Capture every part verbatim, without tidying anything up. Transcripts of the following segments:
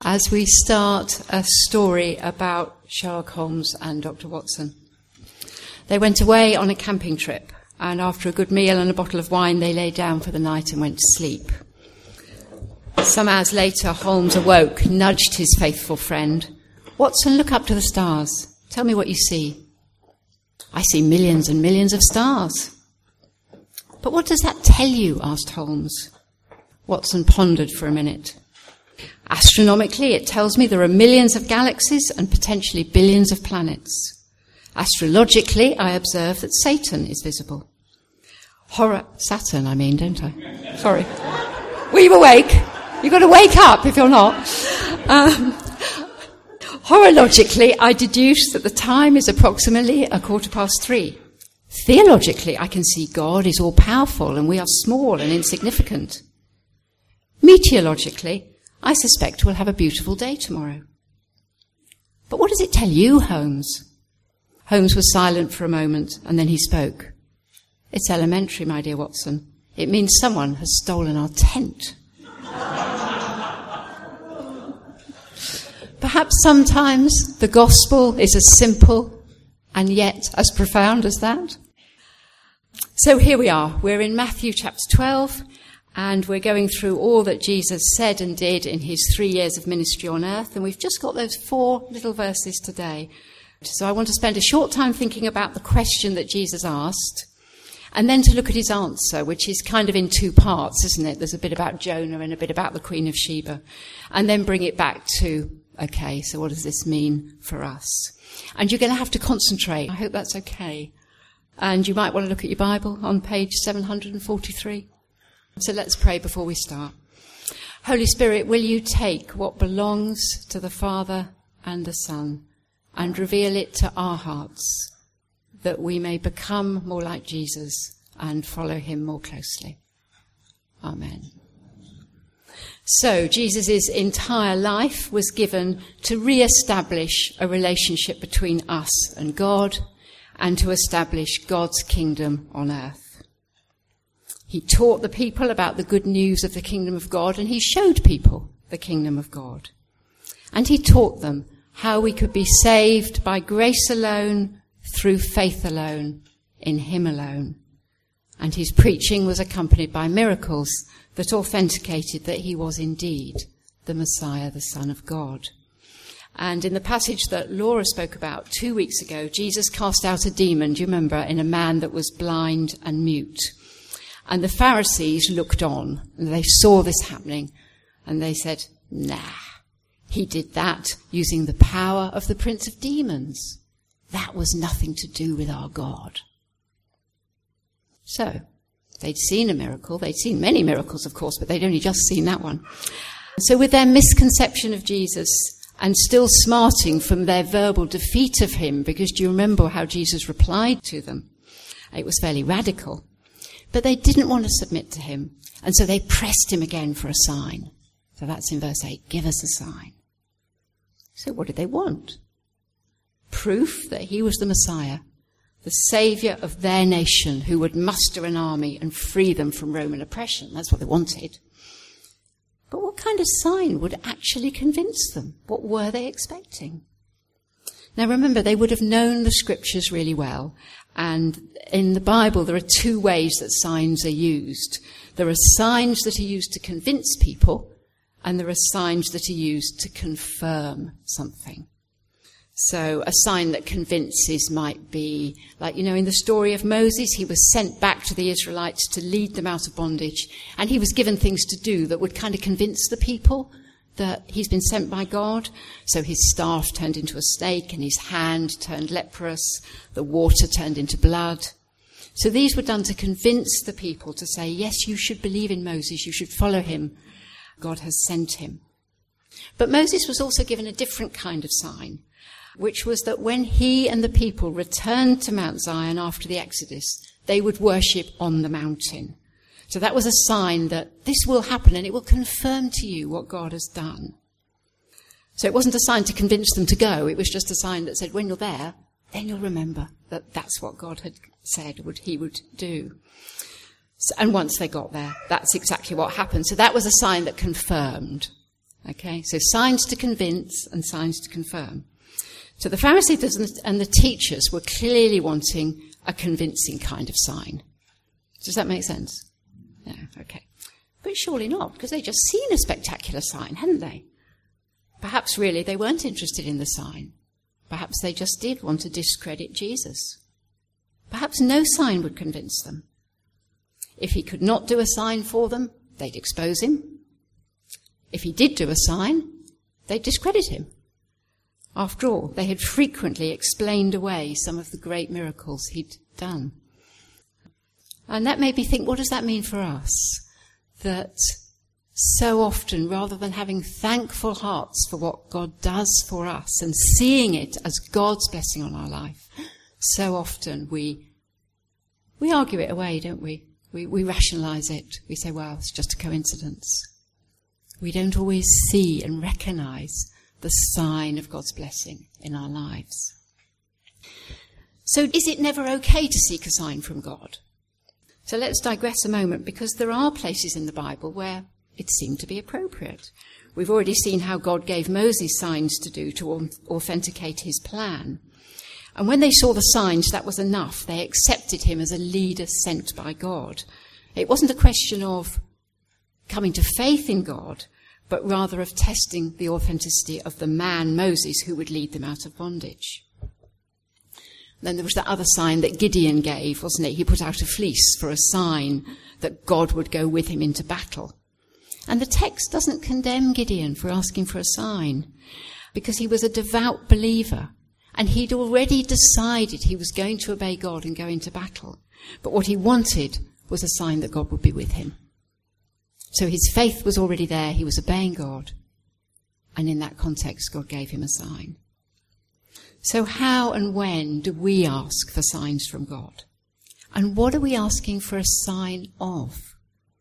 as we start a story about Sherlock Holmes and Doctor Watson. They went away on a camping trip, and after a good meal and a bottle of wine, they lay down for the night and went to sleep. Some hours later, Holmes awoke, nudged his faithful friend. "Watson, look up to the stars. Tell me what you see." "I see millions and millions of stars." "But what does that tell you?" asked Holmes. Watson pondered for a minute. "Astronomically, it tells me there are millions of galaxies and potentially billions of planets. Astrologically, I observe that Satan is visible." Horror, Saturn, I mean, don't I? Sorry. Were you awake? You've got to wake up if you're not. Um, horologically, I deduce that the time is approximately a quarter past three. Theologically, I can see God is all-powerful and we are small and insignificant. Meteorologically, I suspect we'll have a beautiful day tomorrow. "But what does it tell you, Holmes?" Holmes was silent for a moment, and then he spoke. "It's elementary, my dear Watson. It means someone has stolen our tent." Perhaps sometimes the gospel is as simple and yet as profound as that. So here we are. We're in Matthew chapter twelve, and we're going through all that Jesus said and did in his three years of ministry on earth, and we've just got those four little verses today. So I want to spend a short time thinking about the question that Jesus asked, and then to look at his answer, which is kind of in two parts, isn't it? There's a bit about Jonah and a bit about the Queen of Sheba, and then bring it back to, okay, so what does this mean for us? And you're going to have to concentrate. I hope that's okay. And you might want to look at your Bible on page seven hundred forty-three. So let's pray before we start. Holy Spirit, will you take what belongs to the Father and the Son and reveal it to our hearts, that we may become more like Jesus and follow him more closely. Amen. So, Jesus' entire life was given to re-establish a relationship between us and God and to establish God's kingdom on earth. He taught the people about the good news of the kingdom of God, and he showed people the kingdom of God. And he taught them how we could be saved by grace alone, through faith alone, in him alone. And his preaching was accompanied by miracles that authenticated that he was indeed the Messiah, the Son of God. And in the passage that Laura spoke about two weeks ago, Jesus cast out a demon, do you remember, in a man that was blind and mute. And the Pharisees looked on, and they saw this happening, and they said, nah, he did that using the power of the prince of demons. That was nothing to do with our God. So, they'd seen a miracle. They'd seen many miracles, of course, but they'd only just seen that one. So with their misconception of Jesus and still smarting from their verbal defeat of him, because do you remember how Jesus replied to them? It was fairly radical. But they didn't want to submit to him, and so they pressed him again for a sign. So that's in verse eight, give us a sign. So what did they want? Proof that he was the Messiah, the saviour of their nation who would muster an army and free them from Roman oppression. That's what they wanted. But what kind of sign would actually convince them? What were they expecting? Now remember, they would have known the scriptures really well. And in the Bible, there are two ways that signs are used. There are signs that are used to convince people, and there are signs that are used to confirm something. So a sign that convinces might be, like, you know, in the story of Moses, he was sent back to the Israelites to lead them out of bondage, and he was given things to do that would kind of convince the people that he's been sent by God. So his staff turned into a snake, and his hand turned leprous, the water turned into blood. So these were done to convince the people to say, yes, you should believe in Moses, you should follow him. God has sent him. But Moses was also given a different kind of sign, which was that when he and the people returned to Mount Zion after the Exodus, they would worship on the mountain. So that was a sign that this will happen and it will confirm to you what God has done. So it wasn't a sign to convince them to go. It was just a sign that said, when you're there, then you'll remember that that's what God had said what he would do. So, and once they got there, that's exactly what happened. So that was a sign that confirmed. Okay, so signs to convince and signs to confirm. So the Pharisees and the teachers were clearly wanting a convincing kind of sign. Does that make sense? Yeah, okay. But surely not, because they'd just seen a spectacular sign, hadn't they? Perhaps really they weren't interested in the sign. Perhaps they just did want to discredit Jesus. Perhaps no sign would convince them. If he could not do a sign for them, they'd expose him. If he did do a sign, they'd discredit him. After all, they had frequently explained away some of the great miracles he'd done. And that made me think, what does that mean for us? That so often, rather than having thankful hearts for what God does for us and seeing it as God's blessing on our life, so often we we argue it away, don't we? We, we rationalise it. We say, well, it's just a coincidence. We don't always see and recognise the sign of God's blessing in our lives. So is it never okay to seek a sign from God? So let's digress a moment, because there are places in the Bible where it seemed to be appropriate. We've already seen how God gave Moses signs to do to authenticate his plan. And when they saw the signs, that was enough. They accepted him as a leader sent by God. It wasn't a question of coming to faith in God, but rather of testing the authenticity of the man, Moses, who would lead them out of bondage. Then there was that other sign that Gideon gave, wasn't it? He put out a fleece for a sign that God would go with him into battle. And the text doesn't condemn Gideon for asking for a sign, because he was a devout believer, and he'd already decided he was going to obey God and go into battle. But what he wanted was a sign that God would be with him. So his faith was already there, he was obeying God, and in that context God gave him a sign. So how and when do we ask for signs from God? And what are we asking for a sign of?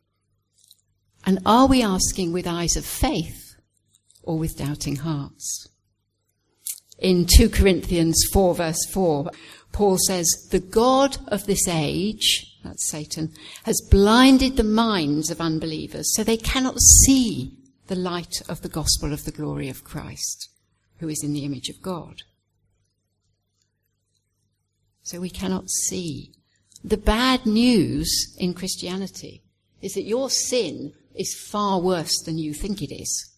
And are we asking with eyes of faith or with doubting hearts? In two Corinthians four verse four, Paul says, the God of this age, that's Satan, has blinded the minds of unbelievers so they cannot see the light of the gospel of the glory of Christ, who is in the image of God. So we cannot see. The bad news in Christianity is that your sin is far worse than you think it is.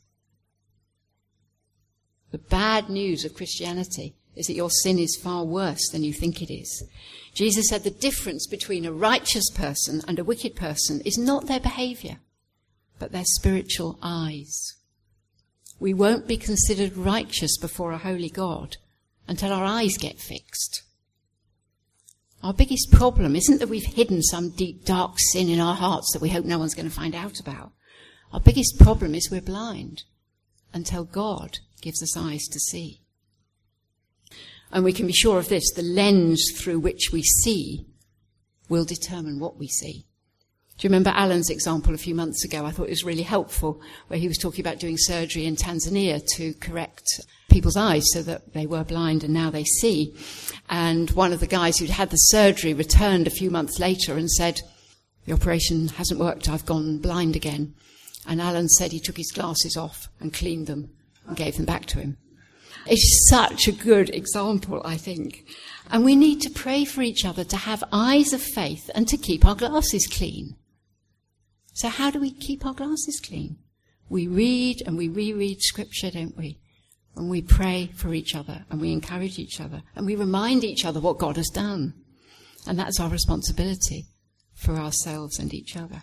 The bad news of Christianity is that your sin is far worse than you think it is. Jesus said the difference between a righteous person and a wicked person is not their behaviour, but their spiritual eyes. We won't be considered righteous before a holy God until our eyes get fixed. Our biggest problem isn't that we've hidden some deep, dark sin in our hearts that we hope no one's going to find out about. Our biggest problem is we're blind until God gives us eyes to see. And we can be sure of this, the lens through which we see will determine what we see. Do you remember Alan's example a few months ago? I thought it was really helpful, where he was talking about doing surgery in Tanzania to correct people's eyes so that they were blind and now they see. And one of the guys who'd had the surgery returned a few months later and said, the operation hasn't worked, I've gone blind again. And Alan said he took his glasses off and cleaned them and gave them back to him. It's such a good example, I think. And we need to pray for each other to have eyes of faith and to keep our glasses clean. So how do we keep our glasses clean? We read and we reread Scripture, don't we? And we pray for each other and we encourage each other and we remind each other what God has done. And that's our responsibility for ourselves and each other.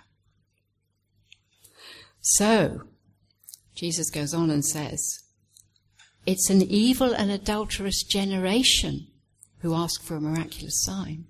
So, Jesus goes on and says, it's an evil and adulterous generation who ask for a miraculous sign.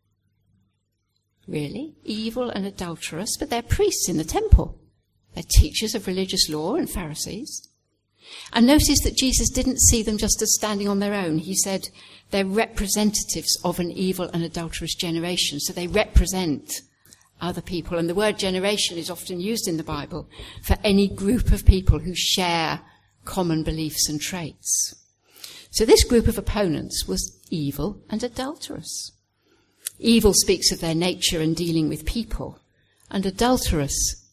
Really? Evil and adulterous, but they're priests in the temple. They're teachers of religious law and Pharisees. And notice that Jesus didn't see them just as standing on their own. He said they're representatives of an evil and adulterous generation. So they represent other people. And the word generation is often used in the Bible for any group of people who share common beliefs and traits. So this group of opponents was evil and adulterous. Evil speaks of their nature and dealing with people, and adulterous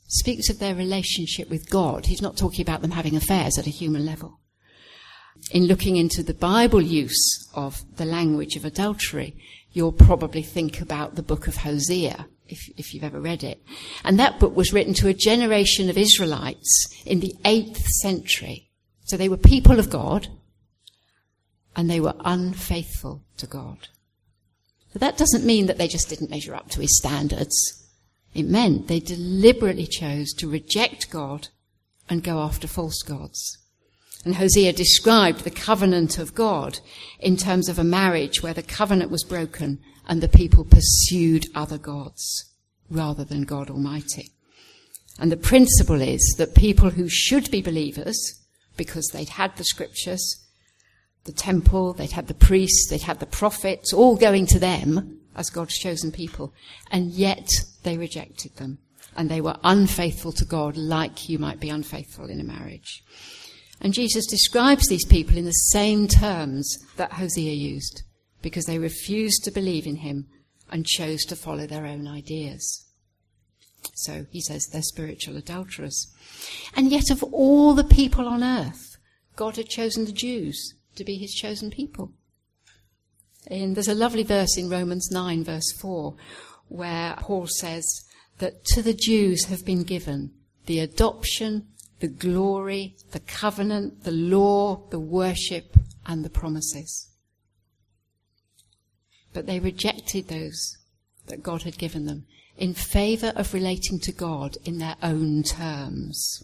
speaks of their relationship with God. He's not talking about them having affairs at a human level. In looking into the Bible use of the language of adultery, you'll probably think about the book of Hosea, if, if you've ever read it. And that book was written to a generation of Israelites in the eighth century. So they were people of God, and they were unfaithful to God. So that doesn't mean that they just didn't measure up to his standards. It meant they deliberately chose to reject God and go after false gods. And Hosea described the covenant of God in terms of a marriage where the covenant was broken and the people pursued other gods rather than God Almighty. And the principle is that people who should be believers, because they'd had the scriptures, the temple, they'd had the priests, they'd had the prophets, all going to them as God's chosen people, and yet they rejected them. And they were unfaithful to God like you might be unfaithful in a marriage. And Jesus describes these people in the same terms that Hosea used, because they refused to believe in him and chose to follow their own ideas. So he says they're spiritual adulterers. And yet of all the people on earth, God had chosen the Jews to be his chosen people. And there's a lovely verse in Romans nine, verse four, where Paul says that to the Jews have been given the adoption, the glory, the covenant, the law, the worship, and the promises. But they rejected those that God had given them in favour of relating to God in their own terms.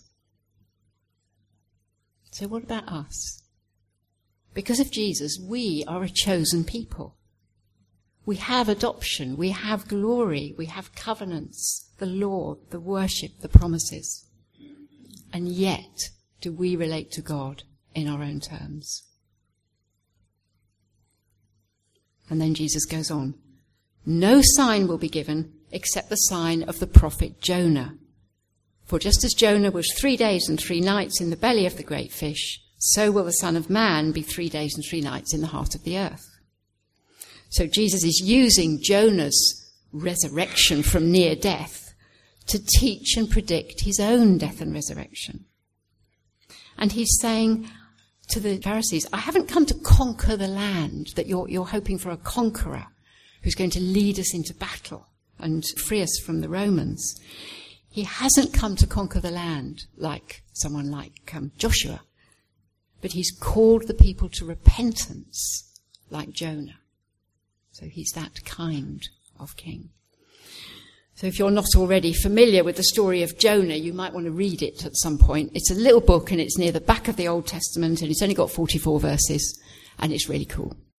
So what about us? Because of Jesus, we are a chosen people. We have adoption, we have glory, we have covenants, the law, the worship, the promises. And yet, do we relate to God in our own terms? And then Jesus goes on. No sign will be given except the sign of the prophet Jonah. For just as Jonah was three days and three nights in the belly of the great fish, so will the Son of Man be three days and three nights in the heart of the earth. So Jesus is using Jonah's resurrection from near death to teach and predict his own death and resurrection. And he's saying to the Pharisees, I haven't come to conquer the land, that you're, you're hoping for a conqueror who's going to lead us into battle and free us from the Romans. He hasn't come to conquer the land like someone like um, Joshua, but he's called the people to repentance like Jonah. So he's that kind of king. So if you're not already familiar with the story of Jonah, you might want to read it at some point. It's a little book and it's near the back of the Old Testament and it's only got forty-four verses and it's really cool.